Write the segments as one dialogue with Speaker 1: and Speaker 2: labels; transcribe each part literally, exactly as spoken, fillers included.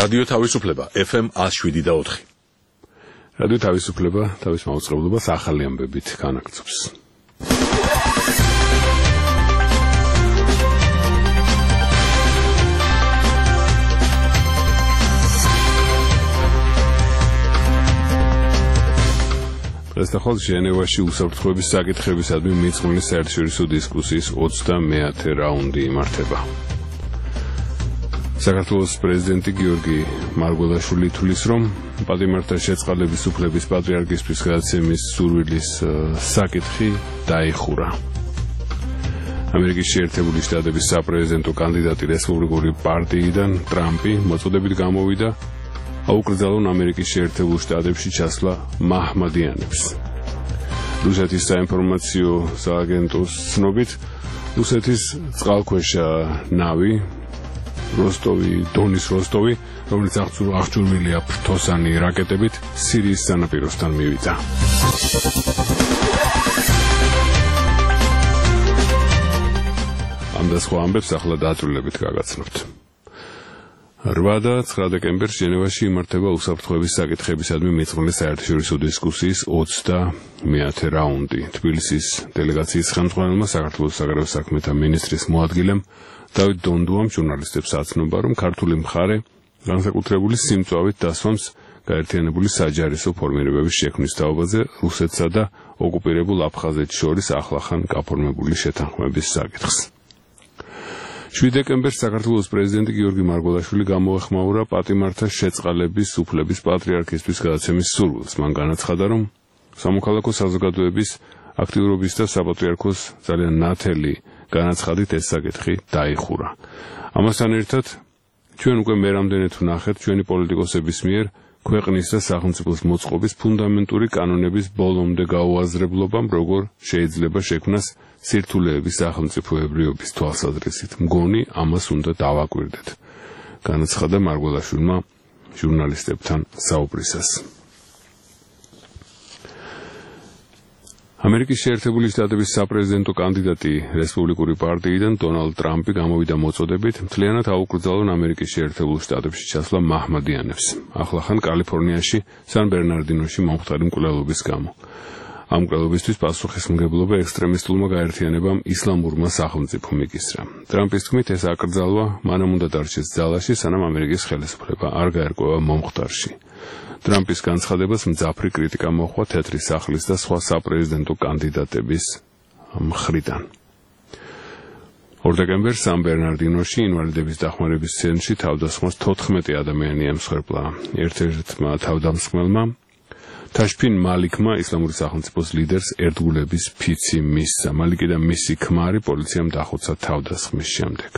Speaker 1: რადიო თავისუფლება F M one oh seven და four.
Speaker 2: რადიო თავისუფლება თავის მაუწყებლობას ახალი ამბებით განაგრძობს. დღესდღეობით ჟენევაში უსაფრთხოების საკითხებისადმი მიწყმული საერთაშორისო დისკუსიის ოცდამეათე რაუნდი იმართება. საქართველოს პრეზიდენტი გიორგი მარგველაშვილი თვლის, რომ პატიმართა შეწყალების უფლების პატრიარქისთვის გადაცემის სურვილის საკითხი დაიხურა. ამერიკის შეერთებული შტატების საპრეზიდენტო კანდიდატი რესპუბლიკური პარტიიდან ტრამპი მოწოდებით გამოვიდა აუკრძალონ ამერიკის შეერთებულ შტატებში ჩასვლა მაჰმადიანებს. რუსეთის საინფორმაციო სააგენტოს ცნობით, რუსეთის წყალქვეშა ნავი როსტოვი, დონის როსტოვი, რომელიც აღჭურვილია ფრთოსანი რაკეტებით, სირიის სანაპიროსთან მივიდა. ამ და სხვა ამბებს ახლა დაწვრილებით გაგაცნობთ. რვა და ცხრა დეკემბერს ჟენევაში იმართება უსაფრთხოების საკითხებისადმი მიწყმული საერთაშორისო დისკუსიის ოცდამეათე რაუნდი. თბილისის დელეგაციის ხელმძღვანელმა საქართველოს საგარეო საქმეთა მინისტრის მოადგილემ დავით დონდუამ ჟურნალისტებს აცნობა, რომ ქართული მხარე განსაკუთრებული სიმწვავით დასვამს გაერთიანებული საჯარისო ფორმირებების შექმნის თაობაზე რუსეთსა და ოკუპირებულ აფხაზეთს შორის ახლახან გაფორმებული შეთანხმების საკითხს. შვიდ დეკემბერს საქართველოს პრეზიდენტი გიორგი მარგველაშვილი გამოეხმაურა პატიმართა შეწყალების უფლების პატრიარქისთვის გადაცემის სურვილს. მან განაცხადა, რომ სამოქალაქო საზოგადოების აქტიურობის და საპატრიარქოს ძალიან ნათელი განაცხადით ეს საკითხი დაიხურა. ამასთან ერთად, ჩვენ უკვე მე რამდენად ვნახეთ ჩვენი პოლიტიკოსების მიერ ქვეყნის და სახელმწიფოს მოწყობის ფუნდამენტური კანონების ბოლომდე გაუაზრებლობამ, როგორ შეიძლება შექმნას სირთულეების სახელმწიფოებრიობის თვალსაზრისით. მგონი ამას უნდა დავაკვირდეთ, განაცხადა მარგველაშვილმა ჟურნალისტებთან საუბრისას. ამერიკის შეერთებული შტატების საპრეზიდენტო კანდიდატი რესპუბლიკური პარტიიდან დონალდ ტრამპი გამოვიდა მოწოდებით მთლიანად აუკრძალონ ამერიკის შეერთებულ შტატებში ჩასვლა მაჰმადიანებს, ახლახან კალიფორნიაში სან ბერნარდინოში მომხდარი მკვლელობის გამო. ამ მკვლელობისთვის პასუხისმგებლობა ექსტრემისტულმა გაერთიანებამ ისლამურმა სახელმწიფომ იკისრა. ტრამპის თქმით, ეს აკრძალვა მანამ უნდა დარჩეს ძალაში, სანამ ამერიკის ხელისუფლება არ გაერკვევა მომხდარში. ტრამპის განცხადებას მძაფრი კრიტიკა მოჰყვა თეთრი სახლის და სხვა საპრეზიდენტო კანდიდატების მხრიდან. ორ დეკემბერს სან ბერნარდინოში ინვალიდების დახმარების ცენტრში თავდასხმას თოთხმეტი ადამიანი ემსხვერპლა. ერთ-ერთმა თავდამსხმელმა თაშფინ მალიქმა ისლამური სახელმწიფოს ლიდერს ერთგულების ფიცი მისცა. მალიკი და მისი ქმარი პოლიციამ დახოცა თავდასხმის შემდეგ.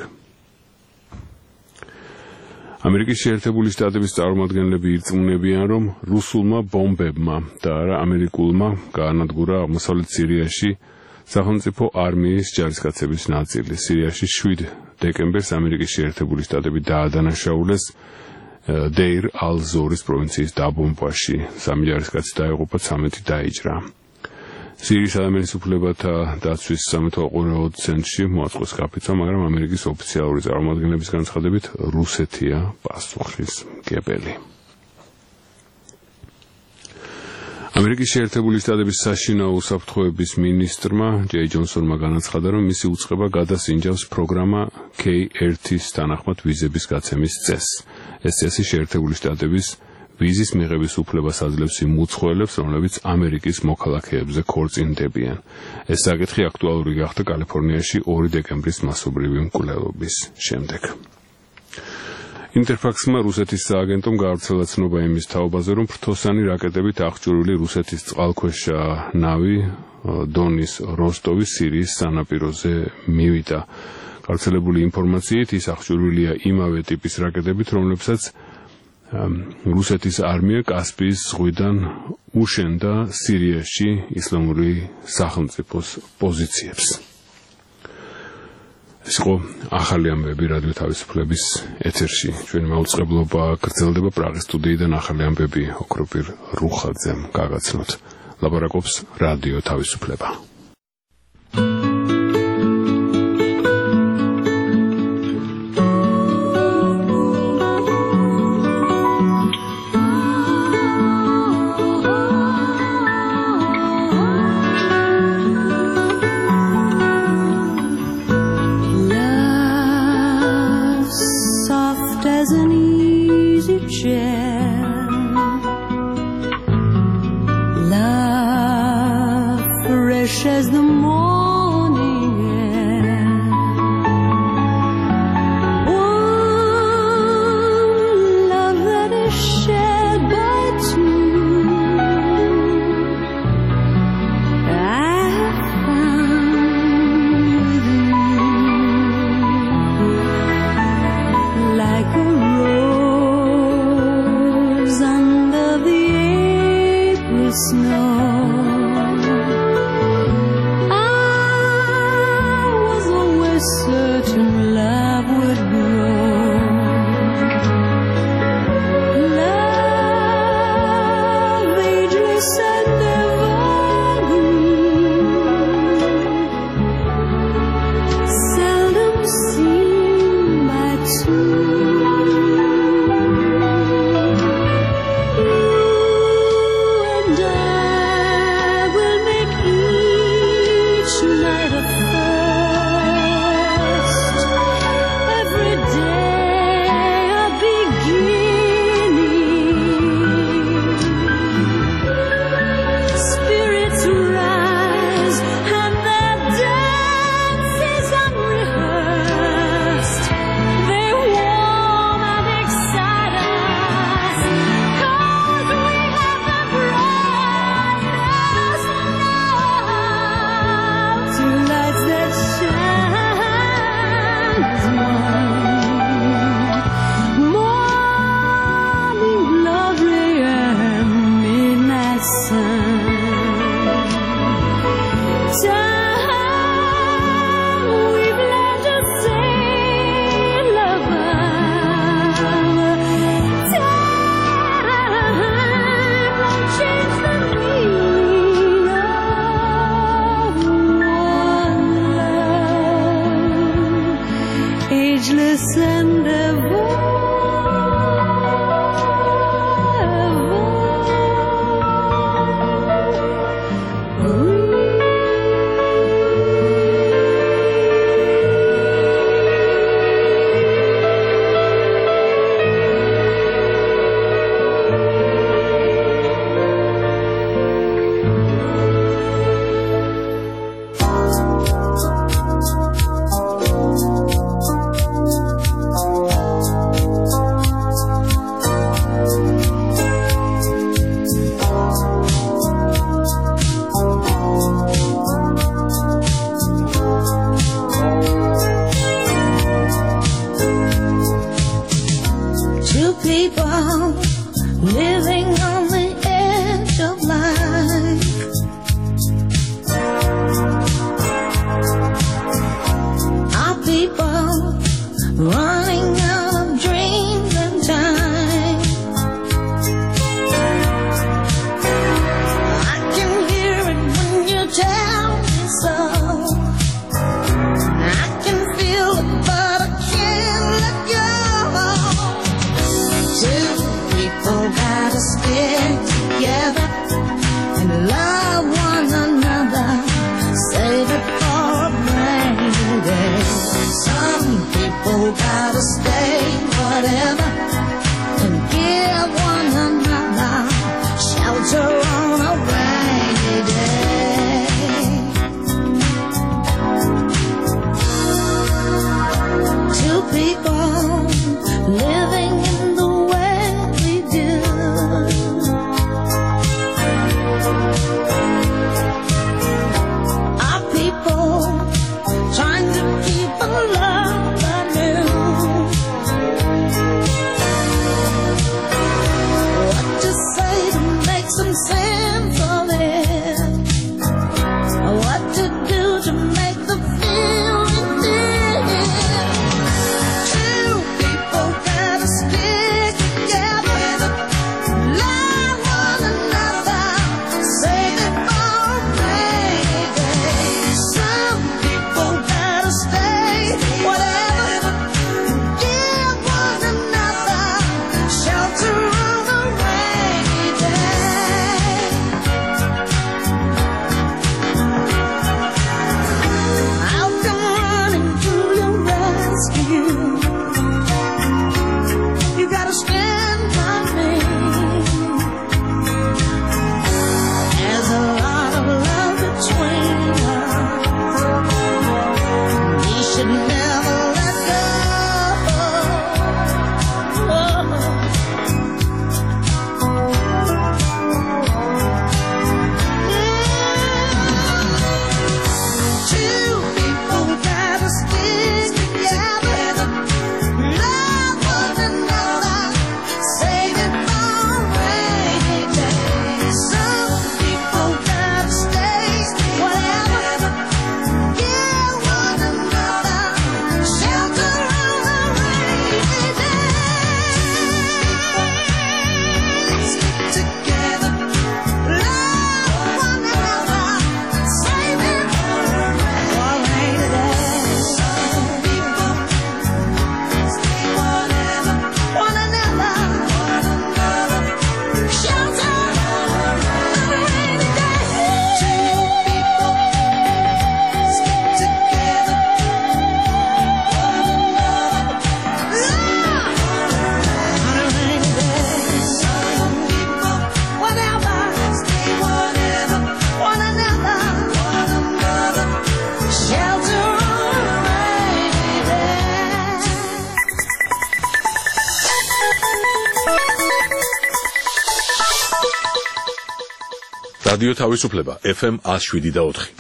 Speaker 2: ამერიკის შეერთებული შტატების წარმომადგენლები ირწმუნებიან, რომ რუსულმა ბომბებმა და არა ამერიკულმა გაანადგურა აღმოსავლეთ სირიაში სახელმწიფო არმიის ჯარისკაცების ნაწილი. სირიაში შვიდ დეკემბერს ამერიკის შეერთებული შტატები დაადანაშაულეს დეირ ალ-ზორის პროვინციის დაბომბვაში. სამი ჯარისკაცი დაიღუპა, ცამეტი დაიჭრა. სირიის ადამიანის უფლებათა დაცვის სამეთვალყურეო ცენტრში მოაწყოს გაფიცვა, მაგრამ ამერიკის ოფიციალური წარმომადგენლების განცხადებით რუსეთია პასუხისმგებელი. ამერიკის შეერთებული შტატების საშინაო უსაფრთხოების მინისტრმა ჯეი ჯონსონმა განაცხადა, რომ მისი უწყება გადასინჯავს პროგრამა კეი ერთის თანახმად ვიზების გაცემის წესს. ეს წესი შეერთებული შტატების ვიზის მიღების უფლებას აძლევს იმ უცხოელებს, რომლებიც ამერიკის მოქალაქეებზე ქორწინდებიან. ეს საკითხი აქტუალური გახდა კალიფორნიაში ორი დეკემბრის მასობრივი მკვლელობის შემდეგ. ინტერფაქსმა რუსეთის სააგენტომ გაავრცელა ცნობა იმის თაობაზე, რომ ფრთოსანი რაკეტებით აღჭურვილი რუსეთის წყალქვეშა ნავი დონის როსტოვი სირიის სანაპიროზე მივიდა. გავრცელებული ინფორმაციით ის აღჭურვილია იმავე ტიპის რაკეტებით, რომლებსაც რუსეთის არმია კასპიის ზღვიდან უშენდა სირიაში ისლამური სახელმწიფოს პოზიციებს. ეს იყო ახალი ამბები რადიო თავისუფლების ეთერში. ჩვენი მაუწყებლობა გრძელდება პრაღის სტუდიიდან. ახალი ამბები ოქროპირ რუხაძემ გაგაცნოთ. ლაპარაკობს რადიო თავისუფლება.
Speaker 3: fresh as the morning air. One love that is shared by two. I have found you like a rose under the April snow. Certain love would grow, love ageless and evergreen, seldom seen by two. You and I will make each night a ageless and ever. Green.
Speaker 1: რადიო თავისუფლება ეფ ემ one oh seven და four.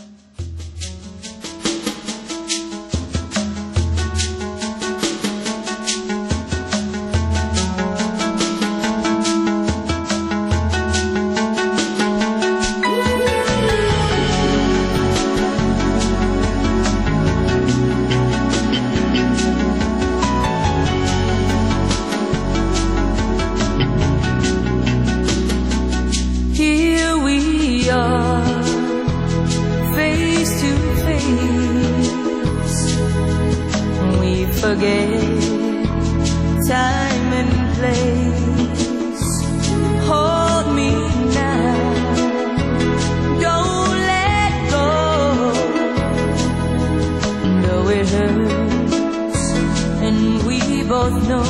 Speaker 4: Forget time and place. Hold me now, don't let go. Though it hurts, and we both know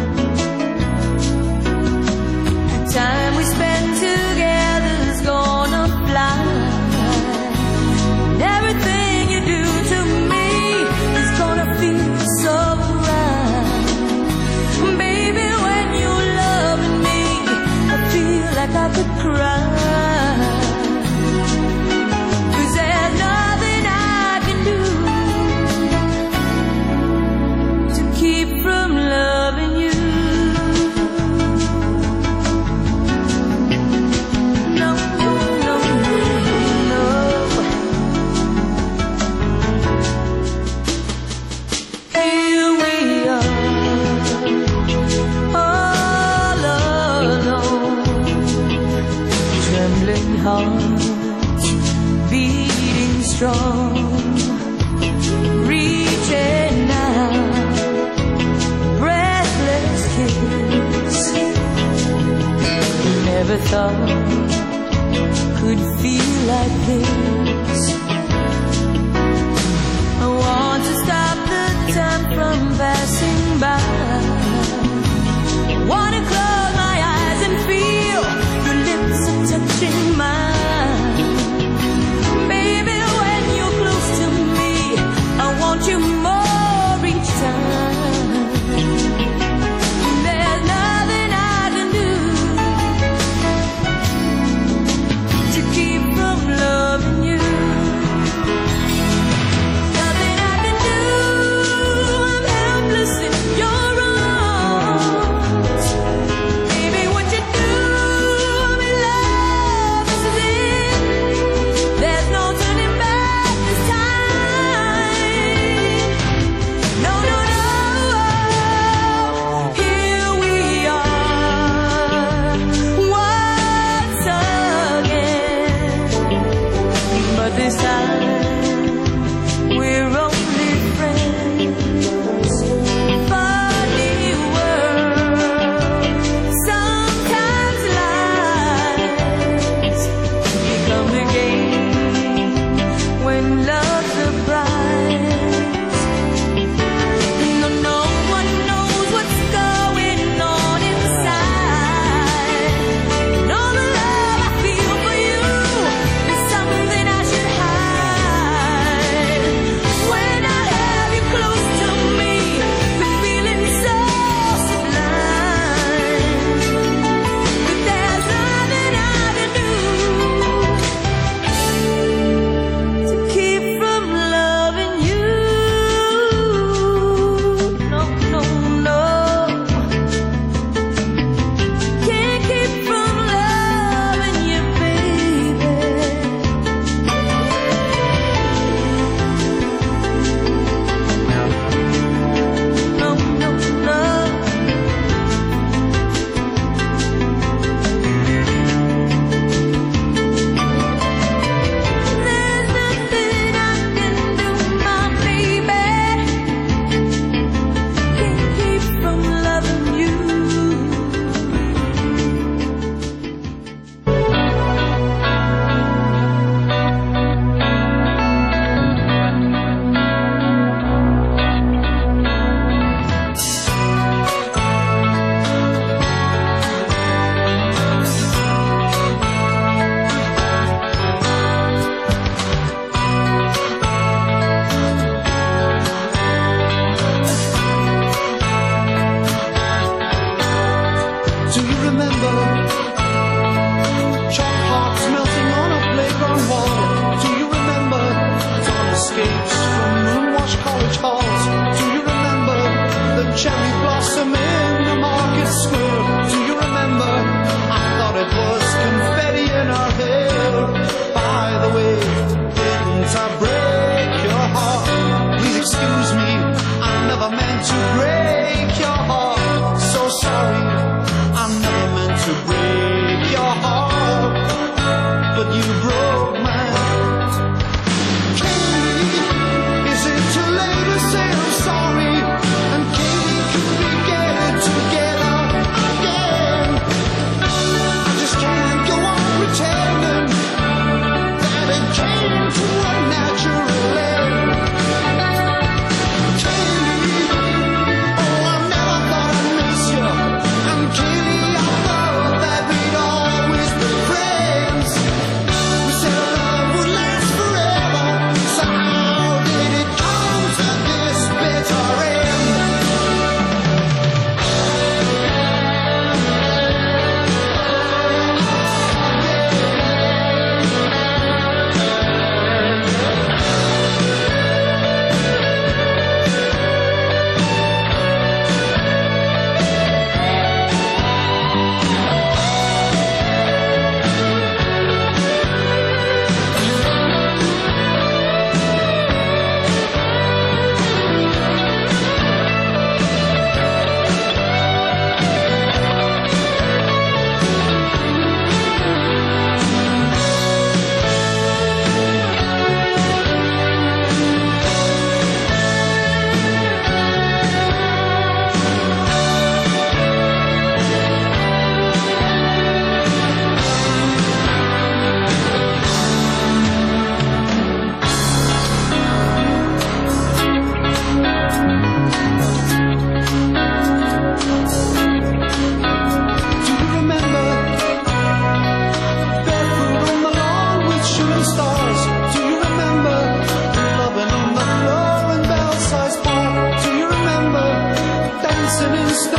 Speaker 4: the time we spend together's gonna fly. And everything you do to me is gonna feel so right. Baby, when you're loving me, I feel like I could cry. 'Cause there's nothing I can do to keep from loving you. No, no, no, no. Here we are, all alone, trembling hearts beating strong, reaching out, breathless kiss. Never thought could feel like this. I want to stop the time from passing by. Wanna close my eyes and feel your lips are touching mine. Baby, when you're close to me, I want you more each time. There's nothing I can do to keep from loving you.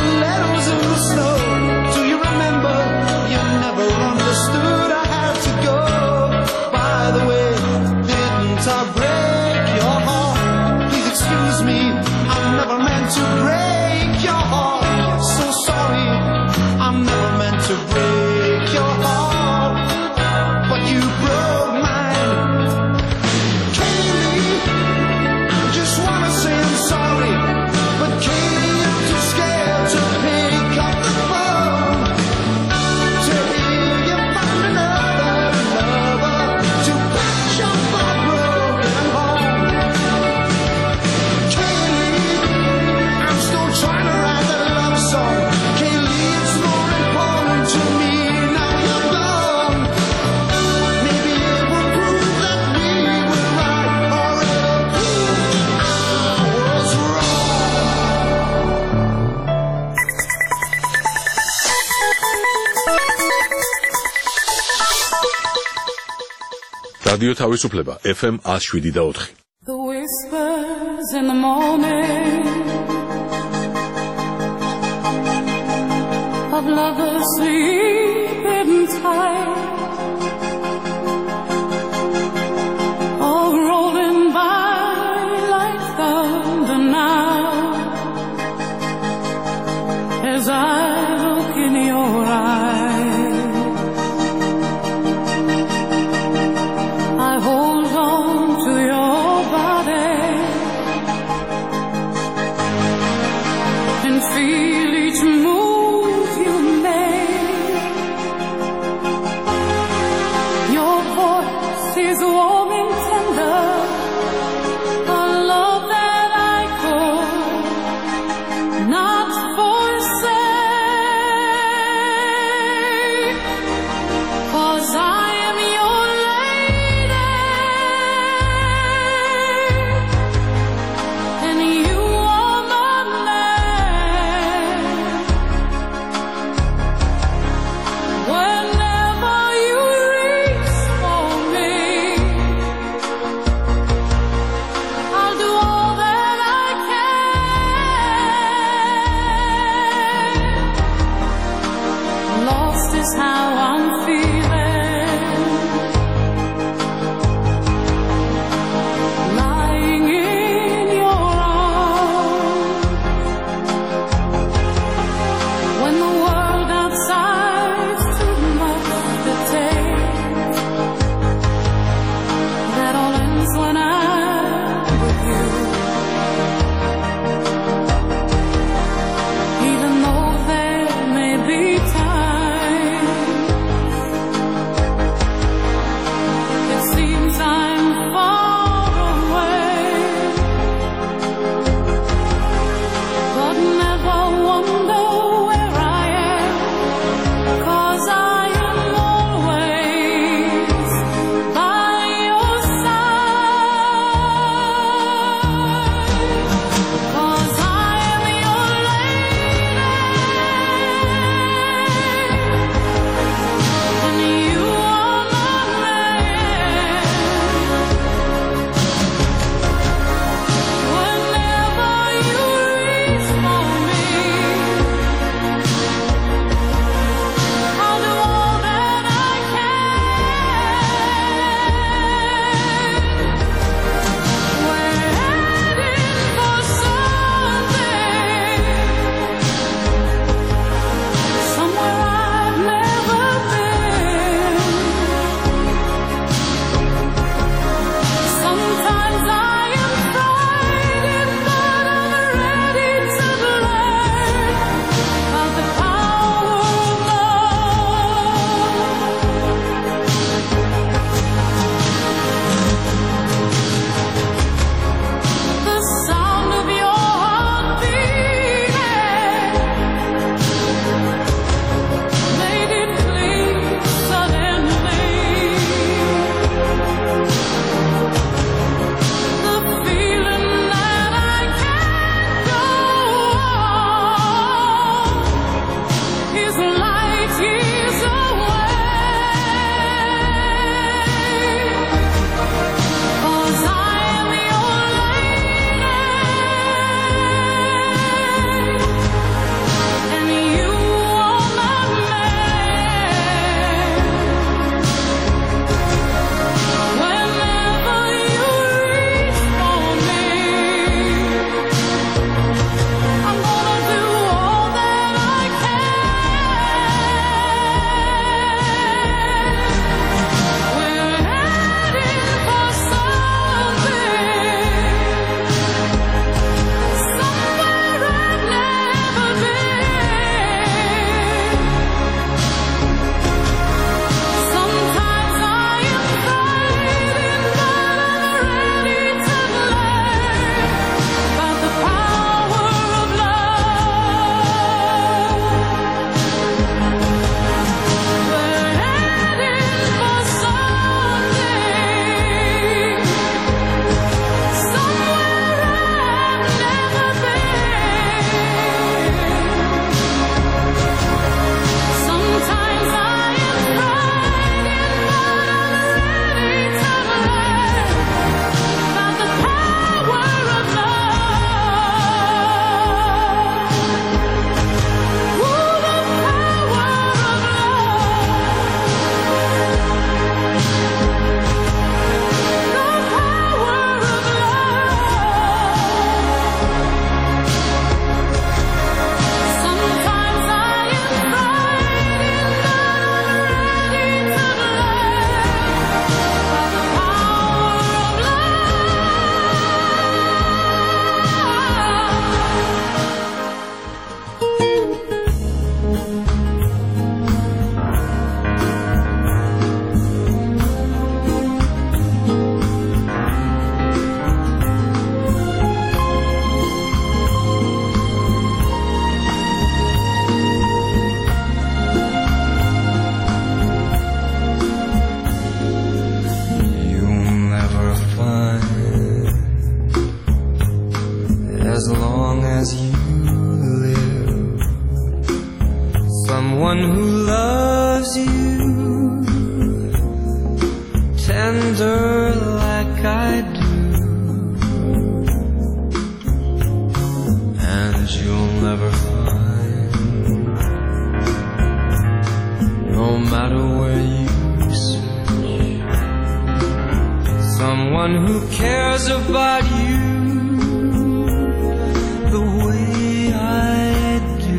Speaker 5: stilettos in the snow. Do you remember? You never understood I had to go. By the way, didn't I break your heart? Please excuse me, I never meant to break your heart. So sorry, I never meant to break your heart, but you broke mine. Kaylee, I just wanna say I'm sorry, but Kaylee, I'm too scared to pick up the phone. Till you find another lover to patch up my broken home. Kaylee, I'm still trying to write that love song. Kaylee, it's more important to me now you're gone. Maybe it will prove that we were right, or it'll prove I was wrong.
Speaker 1: რადიო თავისუფლება F M one oh seven point four.
Speaker 3: The whispers in the morning of lovers sleeping tight, all rolling by like thunder now, as I look in your eyes. I hold on to your body and feel each move you make.
Speaker 6: you'll never find. No matter where you search, someone who cares about you the way I do.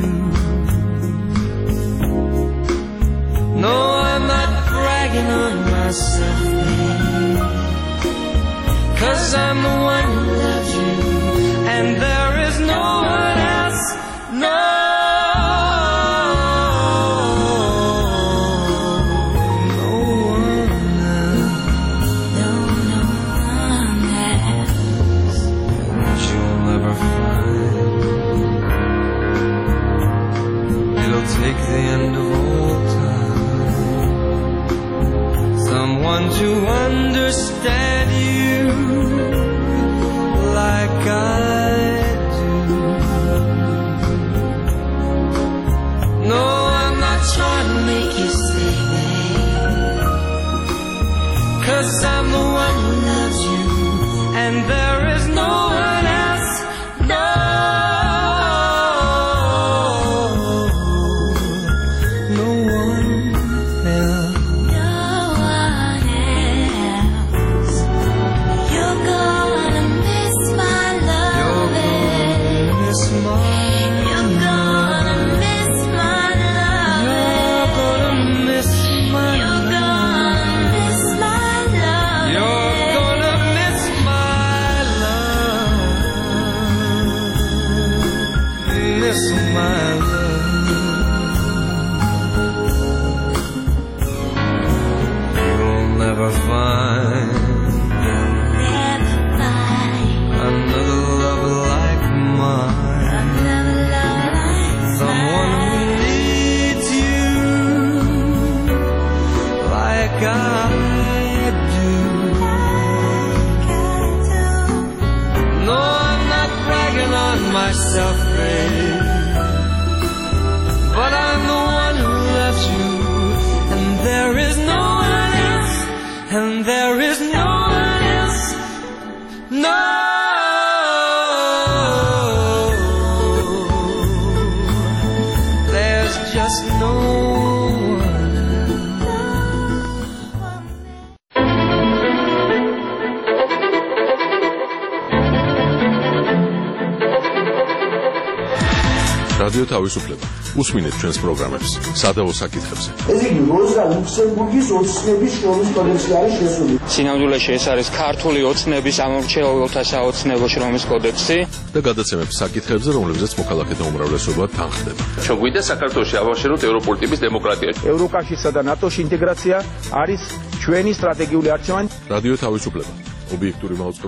Speaker 6: No, I'm not bragging on myself, babe, 'cause I'm the one who loves you, and there is no one else, no. No one else, no, no one else that you'll ever find. It'll take the end of all time, someone to understand you like I do. No, I'm not trying to make you stay, babe, 'cause I'm the one who loves you, and there is no one else, no. No one else. Myself, babe, but I'm the one who loves you, and there is no one else, and there is no one else, no. There's just no
Speaker 1: რადიო თავისუფლება. უსმინეთ ჩვენს პროგრამებს სადავო საკითხებზე.
Speaker 7: ეს იგი როზა ლუქსემბურგის ოცნების შრომის კოდექსში არის შესული.
Speaker 8: სინამდვილეში ეს არის ქართული ოცნების ამორჩეულთა საოცნებო შრომის კოდექსი
Speaker 1: და გადაცემებს საკითხებზე, რომლებზეც მოქალაქეთა უმრავლესობა თანხდება.
Speaker 9: ჩვენ გვინდა საქართველოში ავაშენოთ ევროპული ტიპის დემოკრატია.
Speaker 10: ევროკავშირსა და ნატოში ინტეგრაცია არის ჩვენი სტრატეგიული არჩევანი.
Speaker 1: რადიო თავისუფლება. ობიექტური მაუწყებელი